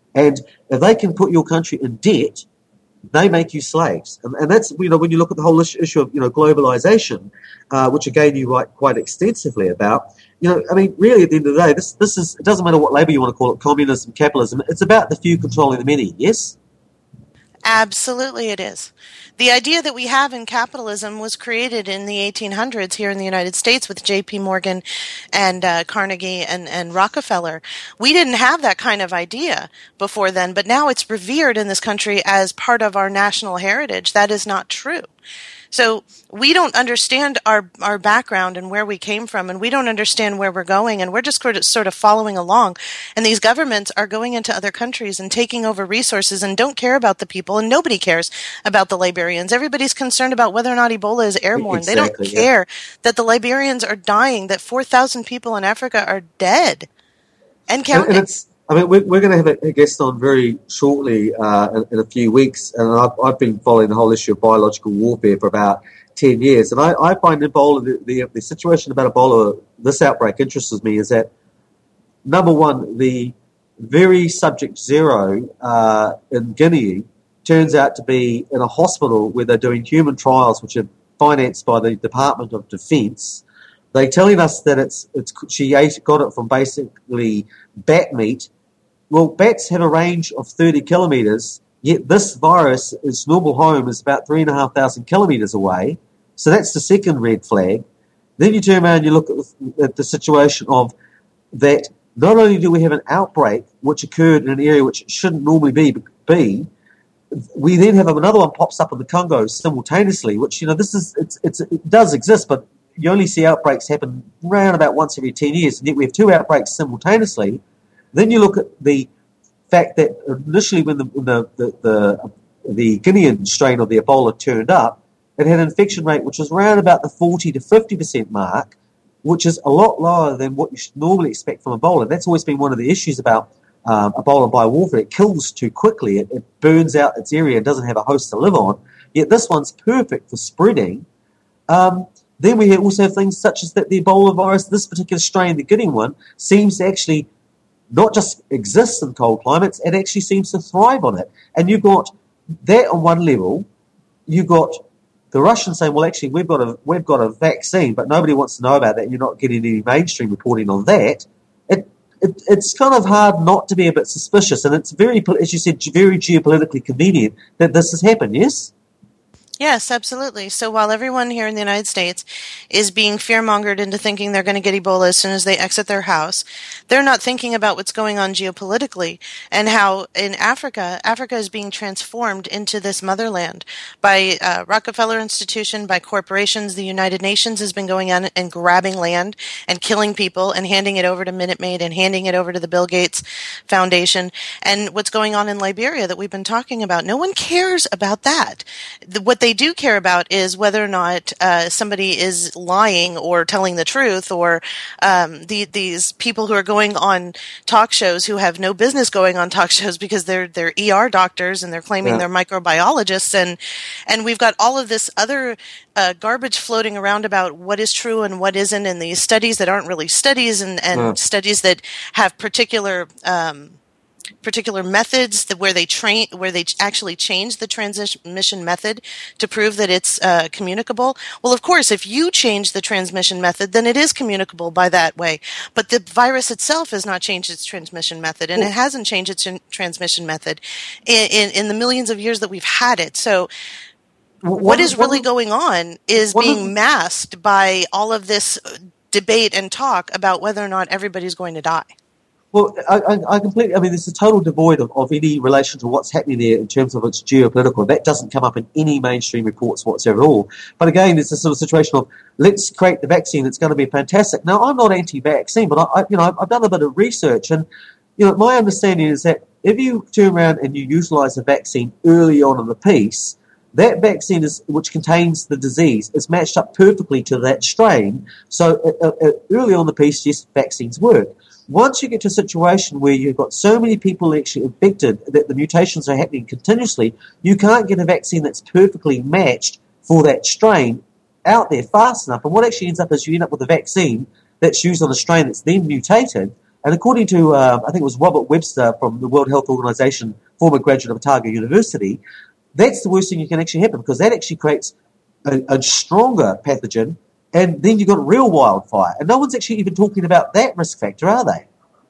And if they can put your country in debt, they make you slaves. And, and that's, you know, when you look at the whole issue of, you know, globalization, uh, which again you write quite extensively about, you know, I mean, really at the end of the day, this, this is, it doesn't matter what label you want to call it, communism, capitalism, it's about the few controlling the many, yes? Absolutely it is. The idea that we have in capitalism was created in the eighteen hundreds here in the United States with J P Morgan and uh, Carnegie and, and Rockefeller. We didn't have that kind of idea before then, but now it's revered in this country as part of our national heritage. That is not true. So we don't understand our, our background and where we came from, and we don't understand where we're going, and we're just sort of, sort of following along. And these governments are going into other countries and taking over resources and don't care about the people, and nobody cares about the Liberians. Everybody's concerned about whether or not Ebola is airborne. Exactly, they don't care yeah. that the Liberians are dying, that four thousand people in Africa are dead and counting. And, and it's, I mean, we're, we're going to have a, a guest on very shortly uh, in, in a few weeks, and I've, I've been following the whole issue of biological warfare for about ten years, and I, I find Ebola, the, the, the situation about Ebola, this outbreak interests me, is that, number one, the very subject zero uh, in Guinea turns out to be in a hospital where they're doing human trials, which are financed by the Department of Defence. They're telling us that it's it's she ate, got it from basically bat meat. Well, bats have a range of thirty kilometres, yet this virus, its normal home is about three and a half thousand kilometres away. So that's the second red flag. Then you turn around and you look at the, at the situation of that not only do we have an outbreak which occurred in an area which it shouldn't normally be, be, we then have another one pops up in the Congo simultaneously, which, you know, this is, it's, it's, it does exist, but you only see outbreaks happen around about once every ten years, and yet we have two outbreaks simultaneously. Then you look at the fact that initially when the when the, the, the, the Guinean strain of the Ebola turned up, it had an infection rate which was around about the forty to fifty percent mark, which is a lot lower than what you should normally expect from Ebola. That's always been one of the issues about um, Ebola biowarfare. It kills too quickly. It, it burns out its area and doesn't have a host to live on. Yet this one's perfect for spreading. Um, then we also have things such as that the Ebola virus, this particular strain, the Guinean one, seems to actually not just exist in cold climates, it actually seems to thrive on it. And you've got that on one level. You've got the Russians saying, well, actually, we've got a we've got a vaccine, but nobody wants to know about that. You're not getting any mainstream reporting on that. It, it it's kind of hard not to be a bit suspicious, and it's very, as you said, very geopolitically convenient that this has happened, yes? Yes, absolutely. So while everyone here in the United States is being fear-mongered into thinking they're going to get Ebola as soon as they exit their house, they're not thinking about what's going on geopolitically and how in Africa, Africa is being transformed into this motherland by uh, Rockefeller Institution, by corporations. The United Nations has been going on and grabbing land and killing people and handing it over to Minute Maid and handing it over to the Bill Gates Foundation. And what's going on in Liberia that we've been talking about, no one cares about that. The, what they They do care about is whether or not uh, somebody is lying or telling the truth, or um, the, these people who are going on talk shows who have no business going on talk shows because they're they're E R doctors and they're claiming yeah. they're microbiologists, and and we've got all of this other uh, garbage floating around about what is true and what isn't, and these studies that aren't really studies, and, and yeah. studies that have particular um, particular methods that where they train, where they actually change the transmission method to prove that it's uh, communicable. Well, of course, if you change the transmission method, then it is communicable by that way. But the virus itself has not changed its transmission method, and it hasn't changed its transmission method in, in, in the millions of years that we've had it. So what, what is really what, going on is being is, masked by all of this debate and talk about whether or not everybody's going to die. Well, I, I completely, I mean, there's a total devoid of, of any relation to what's happening there in terms of its geopolitical. That doesn't come up in any mainstream reports whatsoever at all. But again, it's a sort of situation of, let's create the vaccine, it's going to be fantastic. Now, I'm not anti-vaccine, but I, I you know, I've done a bit of research, and, you know, my understanding is that if you turn around and you utilise a vaccine early on in the piece, that vaccine, is, which contains the disease, is matched up perfectly to that strain. So uh, uh, early on the piece, yes, vaccines work. Once you get to a situation where you've got so many people actually infected that the mutations are happening continuously, you can't get a vaccine that's perfectly matched for that strain out there fast enough. And what actually ends up is you end up with a vaccine that's used on a strain that's then mutated, And according to, uh, I think it was Robert Webster from the World Health Organization, former graduate of Otago University, that's the worst thing that can actually happen, because that actually creates a, a stronger pathogen, and then you've got real wildfire. And no one's actually even talking about that risk factor, are they?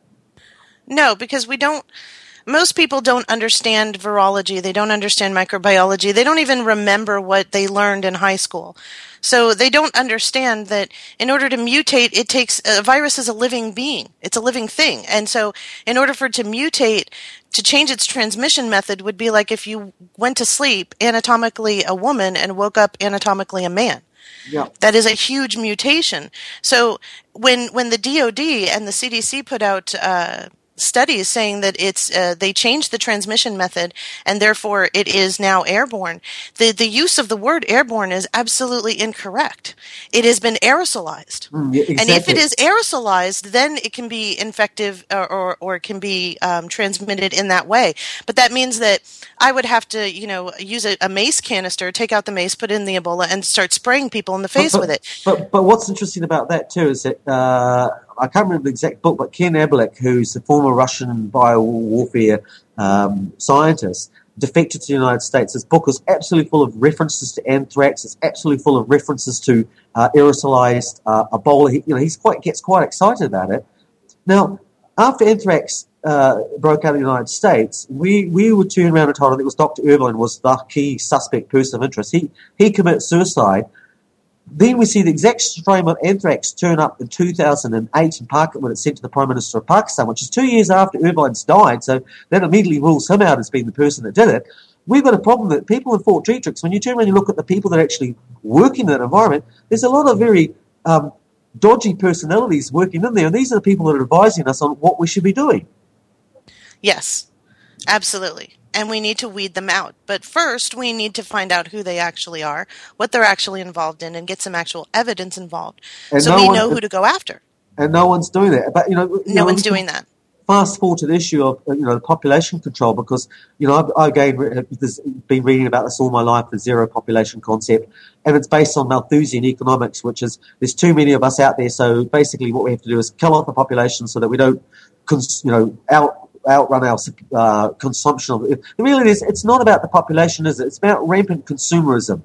No, because we don't, most people don't understand virology. They don't understand microbiology. They don't even remember what they learned in high school. So they don't understand that in order to mutate, it takes, a virus is a living being. It's a living thing. And so in order for it to mutate, to change its transmission method would be like if you went to sleep anatomically a woman and woke up anatomically a man. Yeah. That is a huge mutation. So when when the D O D and the C D C put out uh, studies saying that it's uh, they changed the transmission method and therefore it is now airborne, the the use of the word airborne is absolutely incorrect. It has been aerosolized. Mm, yeah, exactly. And if it is aerosolized, then it can be infective or, or, or it can be um, transmitted in that way. But that means that I would have to, you know, use a, a mace canister, take out the mace, put it in the Ebola, and start spraying people in the face but, but, with it. But but what's interesting about that too is that uh, I can't remember the exact book, but Ken Abelik, who's the former Russian biowarfare um, scientist, defected to the United States. His book is absolutely full of references to anthrax. It's absolutely full of references to uh, aerosolized uh, Ebola. He, you know, he's quite gets quite excited about it. Now, after anthrax uh, broke out in the United States, we, we were turned around and told that it was Doctor Irvine was the key suspect person of interest. He he committed suicide. Then we see the exact strain of anthrax turn up in two thousand eight in Pakistan when it's sent to the Prime Minister of Pakistan, which is two years after Irvine's died, so that immediately rules him out as being the person that did it. We've got a problem that people in Fort Detrick, when you turn around and you look at the people that are actually working in that environment, there's a lot of very um, dodgy personalities working in there, and these are the people that are advising us on what we should be doing. Yes, absolutely. And we need to weed them out. But first, we need to find out who they actually are, what they're actually involved in, and get some actual evidence involved, and so no we one, know who to go after. And no one's doing that. But you know, you no know, one's doing that. Fast forward to the issue of you know the population control, because you know I've, I've again been reading about this all my life, the zero population concept, and it's based on Malthusian economics, which is there's too many of us out there. So basically, what we have to do is kill off the population so that we don't, cons- you know, out. outrun our uh, consumption of it. Really, is it's not about the population, is it? It's about rampant consumerism.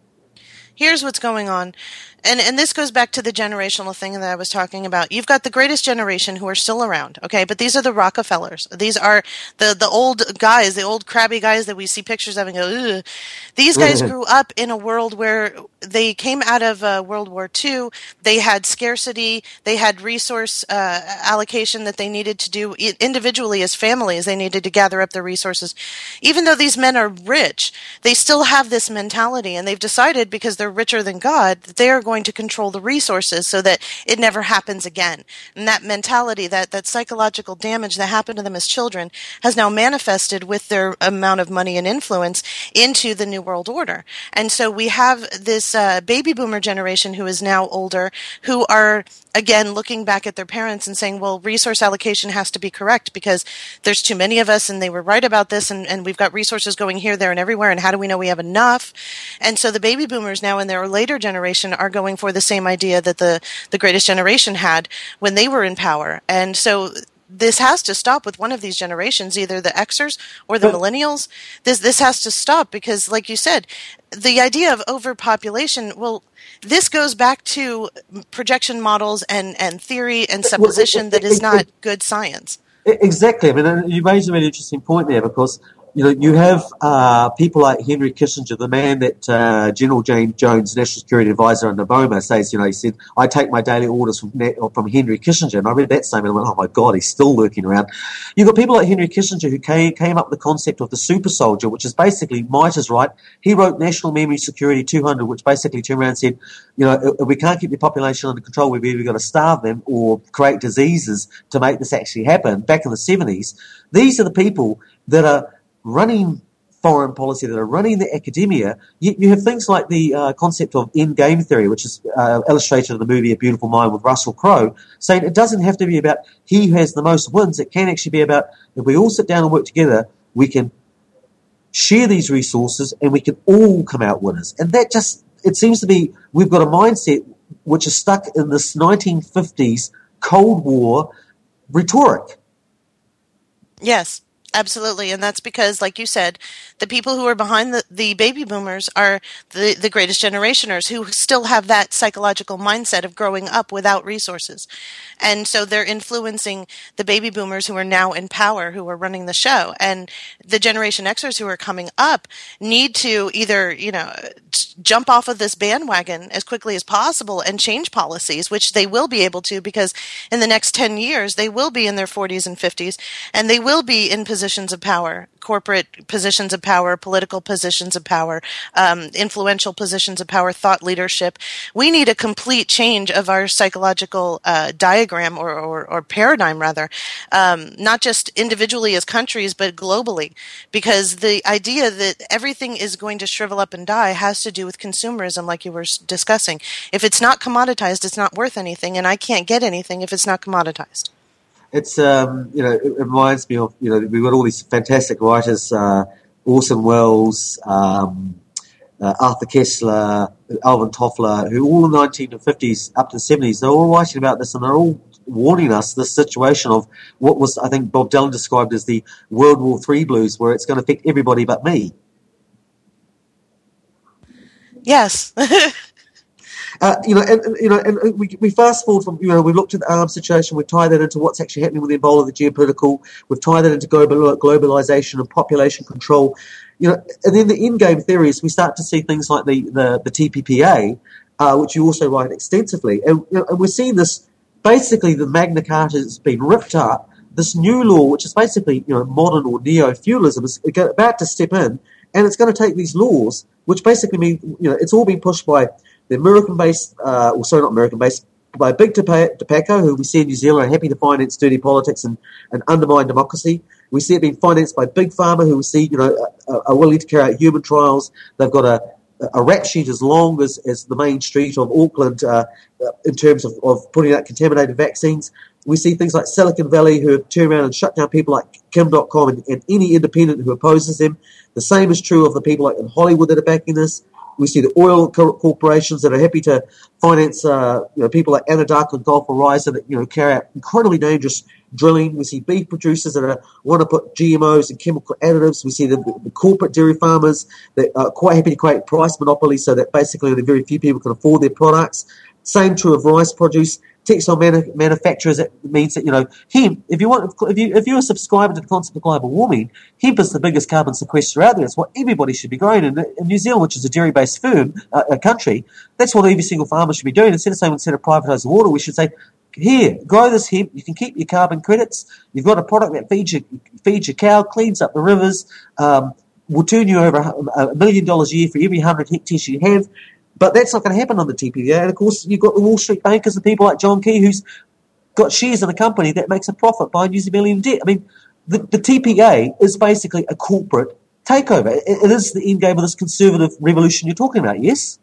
Here's what's going on. And and this goes back to the generational thing that I was talking about. You've got the greatest generation who are still around, okay? But these are the Rockefellers. These are the, the old guys, the old crabby guys that we see pictures of and go, ugh. These guys grew up in a world where they came out of uh, World War Two. They had scarcity. They had resource uh, allocation that they needed to do individually as families. They needed to gather up their resources. Even though these men are rich, they still have this mentality, and they've decided because they're richer than God that they are going to control the resources so that it never happens again. And that mentality, that, that psychological damage that happened to them as children has now manifested with their amount of money and influence into the New World Order. And so we have this uh, baby boomer generation who is now older, who are, again, looking back at their parents and saying, well, resource allocation has to be correct because there's too many of us and they were right about this, and, and we've got resources going here, there, and everywhere, and how do we know we have enough? And so the baby boomers now in their later generation are going for the same idea that the, the greatest generation had when they were in power. And so this has to stop with one of these generations, either the Xers or the but, millennials. This this has to stop because, like you said, the idea of overpopulation, well, this goes back to projection models and, and theory and supposition well, it, it, that is it, not it, good science. Exactly. I mean, you raised a really interesting point there because, you know, you have uh, people like Henry Kissinger, the man that uh, General James Jones, National Security Advisor under Obama, says, you know, he said, I take my daily orders from from Henry Kissinger. And I read that statement and I went, oh my God, he's still lurking around. You've got people like Henry Kissinger who came, came up with the concept of the super soldier, which is basically might is right. He wrote National Memory Security two hundred, which basically turned around and said, you know, if we can't keep the population under control, we've either got to starve them or create diseases to make this actually happen. Back in the seventies, these are the people that are running foreign policy, that are running the academia. You, you have things like the uh, concept of end game theory, which is uh, illustrated in the movie A Beautiful Mind with Russell Crowe, saying it doesn't have to be about he who has the most wins. It can actually be about if we all sit down and work together, we can share these resources and we can all come out winners. And that just, it seems to be, we've got a mindset which is stuck in this nineteen fifties Cold War rhetoric. Yes, absolutely. And that's because, like you said, the people who are behind the, the baby boomers are the, the greatest generationers who still have that psychological mindset of growing up without resources. And so they're influencing the baby boomers who are now in power, who are running the show. And the Generation Xers who are coming up need to either, you know, jump off of this bandwagon as quickly as possible and change policies, which they will be able to, because in the next ten years, they will be in their forties and fifties, and they will be in positions of power, corporate positions of power, political positions of power, um, influential positions of power, thought leadership. We need a complete change of our psychological uh, diagram or, or, or paradigm, rather, um, not just individually as countries, but globally, because the idea that everything is going to shrivel up and die has to do with consumerism, like you were discussing. If it's not commoditized, it's not worth anything, and I can't get anything if it's not commoditized. It's, um, you know, it reminds me of, you know, we've got all these fantastic writers, uh, Orson Welles, um, uh, Arthur Koestler, Alvin Toffler, who all in the nineteen fifties up to the seventies, they're all writing about this, and they're all warning us this situation of what was, I think, Bob Dylan described as the World War Three blues, where it's going to affect everybody but me. Yes. Uh, you know, and, and you know, and we, we fast forward from, you know, we've looked at the arms situation, we've tied that into what's actually happening with Ebola, the geopolitical, we've tied that into global, globalization and population control, you know, and then the end game theories, we start to see things like the, the, the T P P A, uh, which you also write extensively, and, you know, and we're seeing this, basically the Magna Carta has been ripped up, this new law, which is basically, you know, modern or neo-feudalism, is about to step in, and it's going to take these laws, which basically mean, you know, it's all been pushed by the American-based, uh, or sorry, not American-based, by Big Tobacco, who we see in New Zealand are happy to finance dirty politics and, and undermine democracy. We see it being financed by Big Pharma, who we see, you know, are, are willing to carry out human trials. They've got a, a rap sheet as long as, as the main street of Auckland uh, in terms of, of putting out contaminated vaccines. We see things like Silicon Valley, who have turned around and shut down people like Kim dot com and, and any independent who opposes them. The same is true of the people like in Hollywood that are backing this. We see the oil corporations that are happy to finance, uh, you know, people like Anadarko and Gulf Horizon that, you know, carry out incredibly dangerous drilling. We see beef producers that are, want to put G M Os and chemical additives. We see the, the corporate dairy farmers that are quite happy to create price monopolies so that basically only very few people can afford their products. Same true of rice produce. Textile manu- manufacturers, it means that, you know, hemp, if you want, if you, if you're a subscriber to the concept of global warming, hemp is the biggest carbon sequester out there. It's what everybody should be growing. In, in New Zealand, which is a dairy-based firm, uh, a country, that's what every single farmer should be doing. Instead of saying, instead of privatising water, we should say, here, grow this hemp, you can keep your carbon credits, you've got a product that feeds your, feeds your cow, cleans up the rivers, um, will turn you over a million dollars a year for every one hundred hectares you have. But that's not going to happen on the T P P A. And, of course, you've got the Wall Street bankers and people like John Key who's got shares in a company that makes a profit by using a million debt. I mean, the, the T P A is basically a corporate takeover. It, it is the end game of this conservative revolution you're talking about, yes?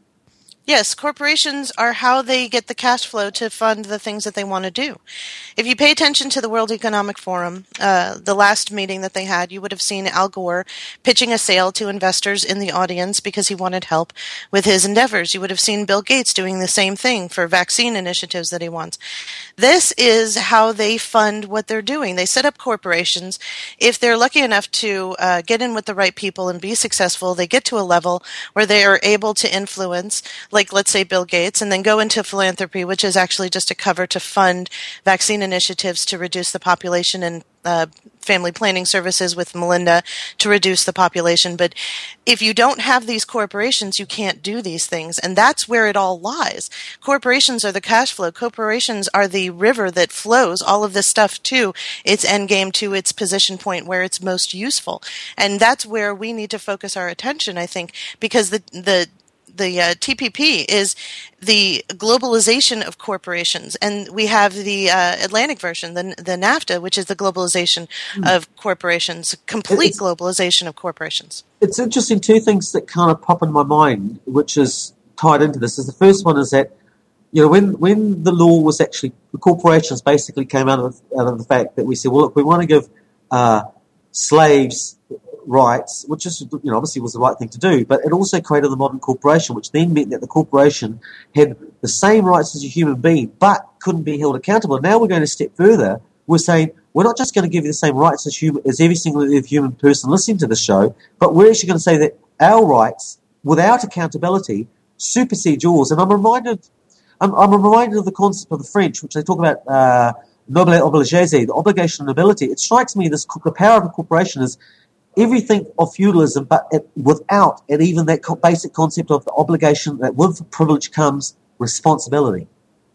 Yes, corporations are how they get the cash flow to fund the things that they want to do. If you pay attention to the World Economic Forum, uh, the last meeting that they had, you would have seen Al Gore pitching a sale to investors in the audience because he wanted help with his endeavors. You would have seen Bill Gates doing the same thing for vaccine initiatives that he wants. This is how they fund what they're doing. They set up corporations. If they're lucky enough to uh, get in with the right people and be successful, they get to a level where they are able to influence, like let's say Bill Gates, and then go into philanthropy, which is actually just a cover to fund vaccine initiatives to reduce the population and uh, family planning services with Melinda to reduce the population. But if you don't have these corporations, you can't do these things. And that's where it all lies. Corporations are the cash flow. Corporations are the river that flows all of this stuff to its end game, to its position point where it's most useful. And that's where we need to focus our attention, I think, because the, the, The uh, T P P is the globalization of corporations, and we have the uh, Atlantic version, the, the NAFTA, which is the globalization mm. of corporations, complete it's, globalization of corporations. It's interesting, two things that kind of pop in my mind, which is tied into this. Is the first one is that, you know, when when the law was actually, the corporations basically came out of out of the fact that we said, well, look, we want to give uh, slaves rights, which is, you know, obviously was the right thing to do, but it also created the modern corporation, which then meant that the corporation had the same rights as a human being, but couldn't be held accountable. Now we're going a step further, we're saying we're not just going to give you the same rights as, human, as every single human person listening to the show, but we're actually going to say that our rights, without accountability, supersede yours. And I'm reminded, I'm, I'm reminded of the concept of the French, which they talk about uh, noble obligé, the obligation of nobility. It strikes me this the power of a corporation is everything of feudalism, but it, without and even that co- basic concept of the obligation that with privilege comes responsibility.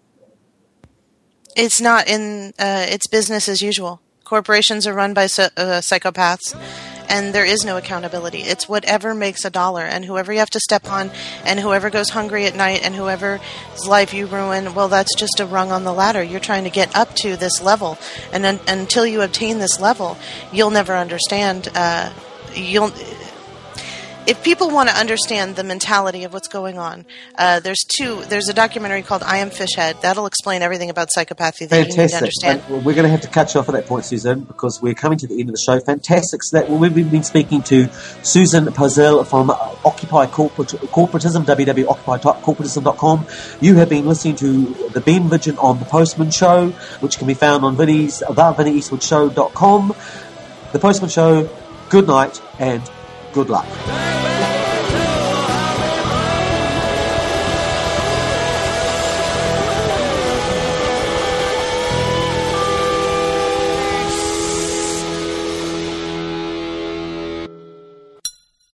It's not in. Uh, it's business as usual. Corporations are run by uh, psychopaths, and there is no accountability. It's whatever makes a dollar, and whoever you have to step on, and whoever goes hungry at night, and whoever's life you ruin, well, that's just a rung on the ladder. You're trying to get up to this level, and un- until you obtain this level, you'll never understand. Uh, you'll. If people want to understand the mentality of what's going on, uh, there's two. There's a documentary called "I Am Fishhead" that'll explain everything about psychopathy that Fantastic. you need to understand. And we're going to have to cut you off at that point, Susan, because we're coming to the end of the show. Fantastic. So that we've been speaking to Susan Posel from Occupy Corporate, Corporatism, w w w dot occupy corporatism dot com. You have been listening to the Ben Vidgen on The Postman Show, which can be found on Vinnie's, the vinnie eastwood show dot com. The Postman Show, good night and good luck.